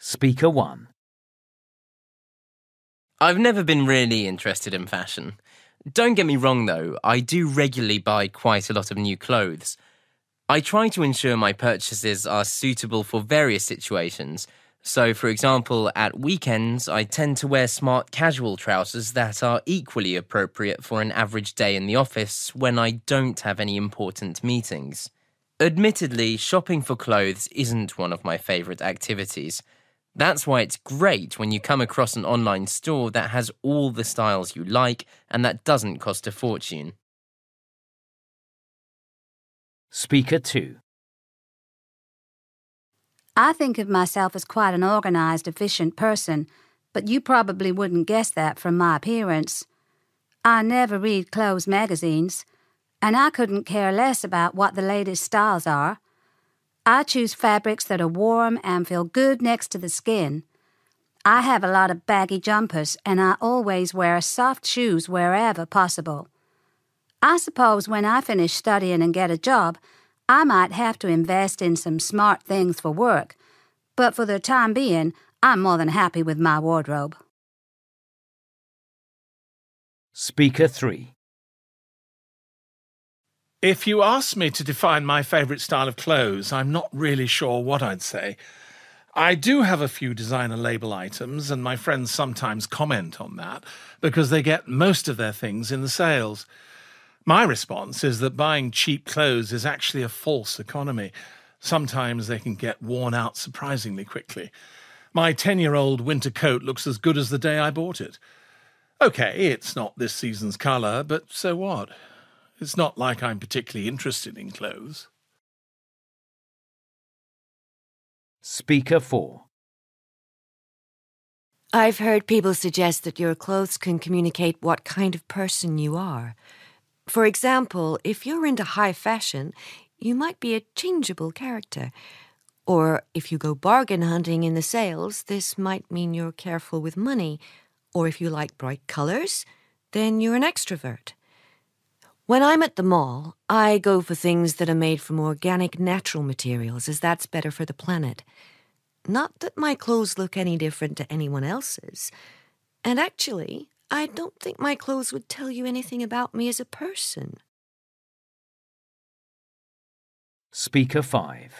Speaker 1. I've never been really interested in fashion. Don't get me wrong though, I do regularly buy quite a lot of new clothes. I try to ensure my purchases are suitable for various situations. So, for example, at weekends, I tend to wear smart casual trousers that are equally appropriate for an average day in the office when I don't have any important meetings. Admittedly, shopping for clothes isn't one of my favourite activities. That's why it's great when you come across an online store that has all the styles you like and that doesn't cost a fortune. Speaker 2. I think of myself as quite an organised, efficient person, but you probably wouldn't guess that from my appearance. I never read clothes magazines, and I couldn't care less about what the latest styles are. I choose fabrics that are warm and feel good next to the skin. I have a lot of baggy jumpers, and I always wear soft shoes wherever possible. I suppose when I finish studying and get a job, I might have to invest in some smart things for work, but for the time being, I'm more than happy with my wardrobe. Speaker 3. If you asked me to define my favourite style of clothes, I'm not really sure what I'd say. I do have a few designer label items, and my friends sometimes comment on that, because they get most of their things in the sales. My response is that buying cheap clothes is actually a false economy. Sometimes they can get worn out surprisingly quickly. My 10-year-old winter coat looks as good as the day I bought it. Okay, it's not this season's colour, but so what? It's not like I'm particularly interested in clothes. Speaker 4. I've heard people suggest that your clothes can communicate what kind of person you are. For example, if you're into high fashion, you might be a changeable character. Or if you go bargain hunting in the sales, this might mean you're careful with money. Or if you like bright colours, then you're an extrovert. When I'm at the mall, I go for things that are made from organic, natural materials, as that's better for the planet. Not that my clothes look any different to anyone else's. And actually, I don't think my clothes would tell you anything about me as a person. Speaker 5.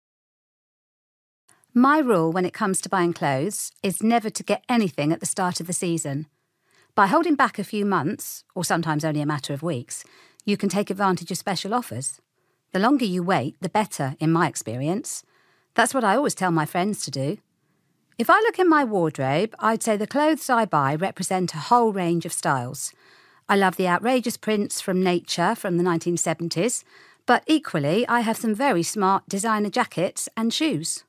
My rule when it comes to buying clothes is never to get anything at the start of the season. By holding back a few months, or sometimes only a matter of weeks, you can take advantage of special offers. The longer you wait, the better, in my experience. That's what I always tell my friends to do. If I look in my wardrobe, I'd say the clothes I buy represent a whole range of styles. I love the outrageous prints from nature from the 1970s, but equally I have some very smart designer jackets and shoes.